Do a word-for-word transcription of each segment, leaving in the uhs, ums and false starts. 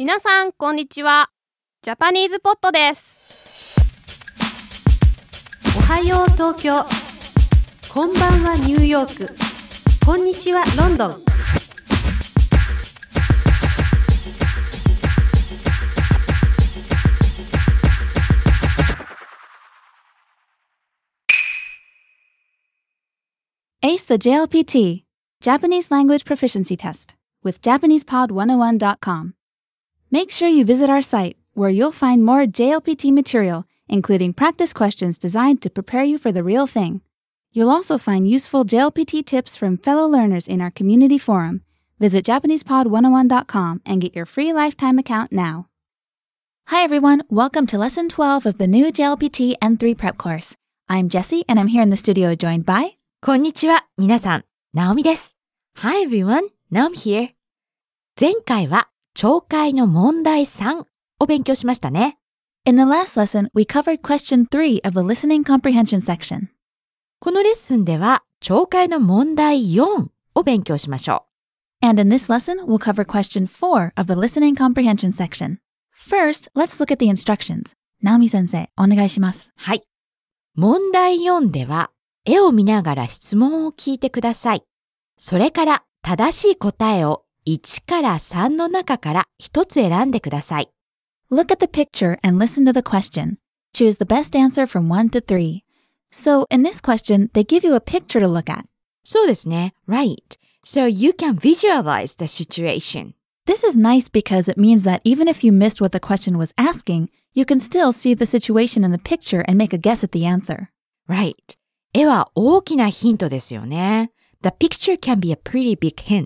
皆さんこんにちは。ジャパニーズポットです。 おはよう東京、こんばんはニューヨーク、こんにちはロンドン。 Ace the ジェイエルピーティー, Japanese Language Proficiency Test, with Japanese Pod one oh one dot com. Make sure you visit our site, where you'll find more ジェイエルピーティー material, including practice questions designed to prepare you for the real thing. You'll also find useful ジェイエルピーティー tips from fellow learners in our community forum. Visit Japanese Pod one oh one dot com and get your free lifetime account now. Hi everyone, welcome to Lesson twelve of the new ジェイエルピーティー エヌスリー prep course. I'm Jessie and I'm here in the studio joined by... こんにちは、皆さん、ナオミです。Hi everyone, Naomi here. 前回は聴解の問題さんを勉強しましたね。 In the last lesson, we covered question three of the listening comprehension section. このレッスンでは聴解の問題よんを勉強しましょう。And in this lesson, we'll cover question four of the listening comprehension section. First, let's look at the instructions. Naomi 先生、お願いします。 はい。問題よんでは、絵を見ながら質問を聞いてください。それから正しい答えをいちからさんの中からひとつ選んでください。 Look at the picture and listen to the question. Choose the best answer from one to three. So, in this question, they give you a picture to look at. そうですね。Right. So you can visualize the situation. This is nice because it means that even if you missed what the question was asking, you can still see the situation in the picture and make a guess at the answer. Right. 絵は大きなヒントですよね。The picture can be a pretty big hint.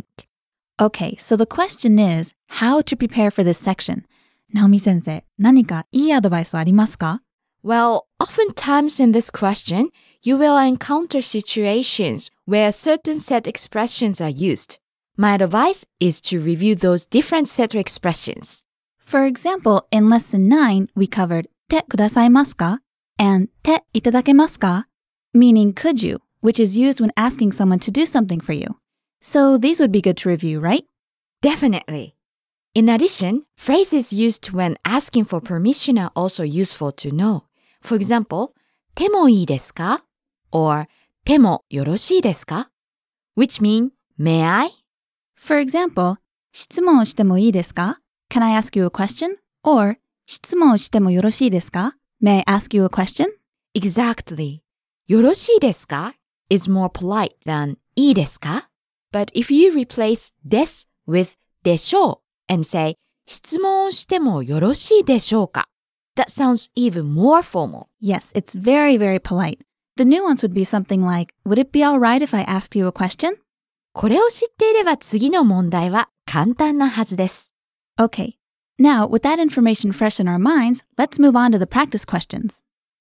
Okay, so the question is, how to prepare for this section. Naomi 先生、何かいいアドバイスありますか? Well, oftentimes in this question, you will encounter situations where certain set expressions are used. My advice is to review those different set expressions. For example, in lesson nine, we covered 手くださいますか? and 手いただけますか? meaning could you, which is used when asking someone to do something for you. So these would be good to review, right? Definitely. In addition, phrases used when asking for permission are also useful to know. For example, 手もいいですか? or 手もよろしいですか? which mean, may I? For example, 質問してもいいですか? Can I ask you a question? or 質問してもよろしいですか? May I ask you a question? Exactly. よろしいですか is more polite than いいですか? But if you replace です with でしょう and say 質問してもよろしいでしょうか? That sounds even more formal. Yes, it's very, very polite. The nuance would be something like, would it be all right if I asked you a question? これを知っていれば次の問題は簡単なはずです。 Okay. Now, with that information fresh in our minds, let's move on to the practice questions.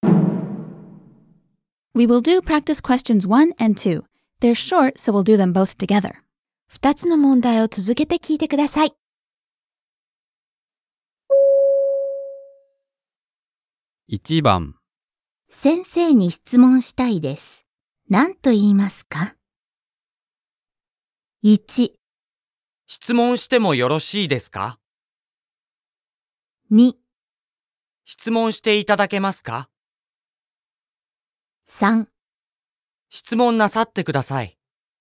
We will do practice questions one and two. They're short, so we'll do them both together. 二つの問題を続けて聞いてください。 いちばん、 先生に質問したいです。何と言いますか？いち、 質問してもよろしいですか？ に、 質問していただけますか？ さん、 質問なさってください。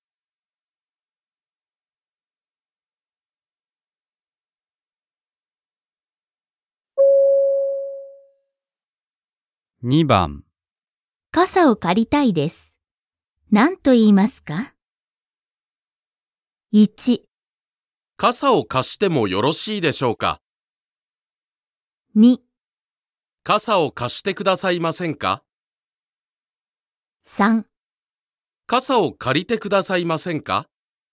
にばん、 傘を借りたいです。何と言いますか？いち、 傘を貸してもよろしいでしょうか？ に、 傘を貸してくださいませんか？ さん、 傘を借りてくださいませんか？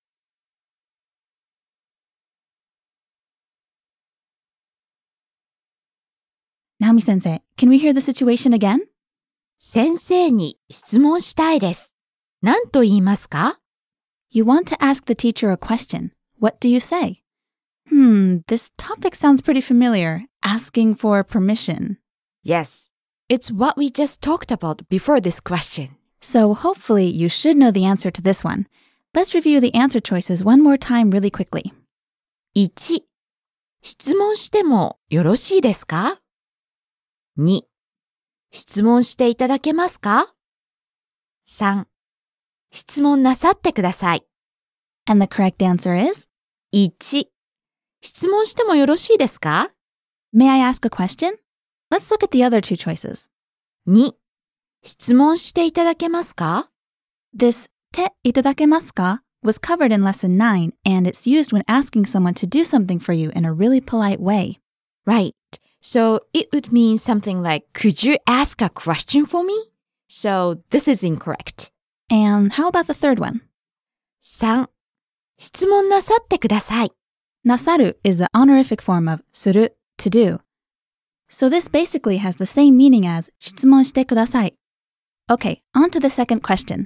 Naomi 先生, can we hear the situation again? 先生に質問したいです。何と言いますか? You want to ask the teacher a question. What do you say? Hmm, this topic sounds pretty familiar. Asking for permission. Yes, it's what we just talked about before this question. So hopefully you should know the answer to this one. Let's review the answer choices one more time really quickly. いち、 質問してもよろしいですか ?に. 質問していただけますか ?さん. 質問なさってください。 And the correct answer is? いち. 質問してもよろしいですか May I ask a question? Let's look at the other two choices. に. 質問していただけますか This ていただけますか was covered in lesson nine, and it's used when asking someone to do something for you in a really polite way. Right. So it would mean something like, could you ask a question for me? So this is incorrect. And how about the third one? さん. 質問なさってください。 Nasaru is the honorific form of suru, to do. So this basically has the same meaning as 質問してください. Okay, on to the second question.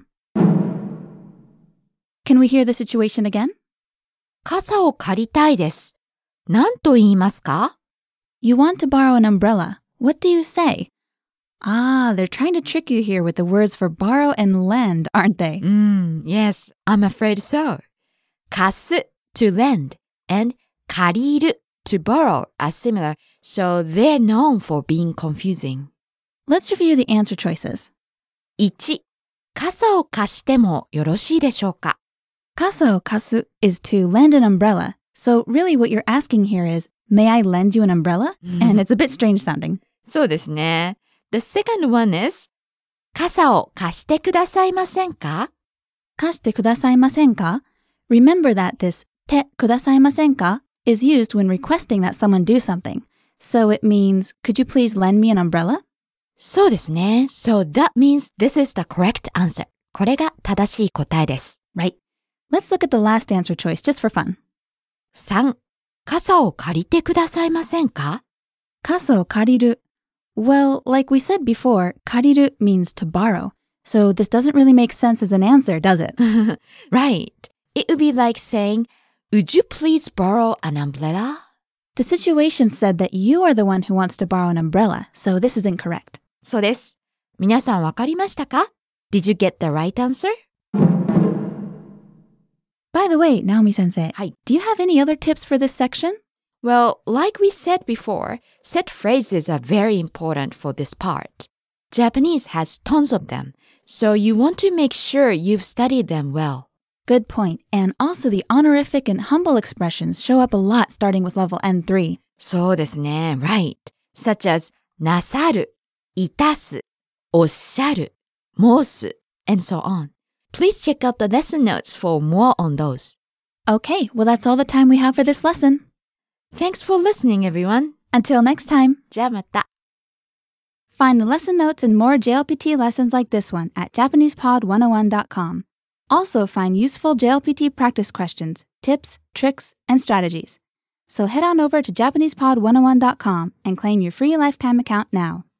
Can we hear the situation again? 傘を借りたいです。何と言いますか You want to borrow an umbrella. What do you say? Ah, they're trying to trick you here with the words for borrow and lend, aren't they? Mm, yes, I'm afraid so. 貸す to lend and 借りる to borrow are similar, so they're known for being confusing. Let's review the answer choices. いち. 傘を貸してもよろしいでしょうか Kasa o kasu is to lend an umbrella. So really what you're asking here is, may I lend you an umbrella? And it's a bit strange sounding. そうですね。The second one is 傘を貸してくださいませんか Kashite kudasaimasen ka? Remember that this te kudasaimasen ka is used when requesting that someone do something. So it means, could you please lend me an umbrella? そうですね。So that means this is the correct answer. これが正しい答えです。 Right. Let's look at the last answer choice just for fun. さん. 傘を借りてくださいませんか Kasa o kariru. Well, like we said before, kariru means to borrow. So this doesn't really make sense as an answer, does it? Right. It would be like saying, would you please borrow an umbrella? The situation said that you are the one who wants to borrow an umbrella, so this is incorrect. そうです。皆さんわかりましたか Did you get the right answer? By the way, Naomi sensei, はい。 do you have any other tips for this section? Well, like we said before, set phrases are very important for this part. Japanese has tons of them, so you want to make sure you've studied them well. Good point. And also the honorific and humble expressions show up a lot starting with level N three. そうですね。Right. Such as なさる、いたす、おっしゃる、申す, and so on. Please check out the lesson notes for more on those. Okay, well that's all the time we have for this lesson. Thanks for listening, everyone. Until next time. じゃあまた。 Find the lesson notes and more J L P T lessons like this one at Japanese Pod one oh one dot com. Also find useful J L P T practice questions, tips, tricks, and strategies. So head on over to Japanese Pod one oh one dot com and claim your free lifetime account now.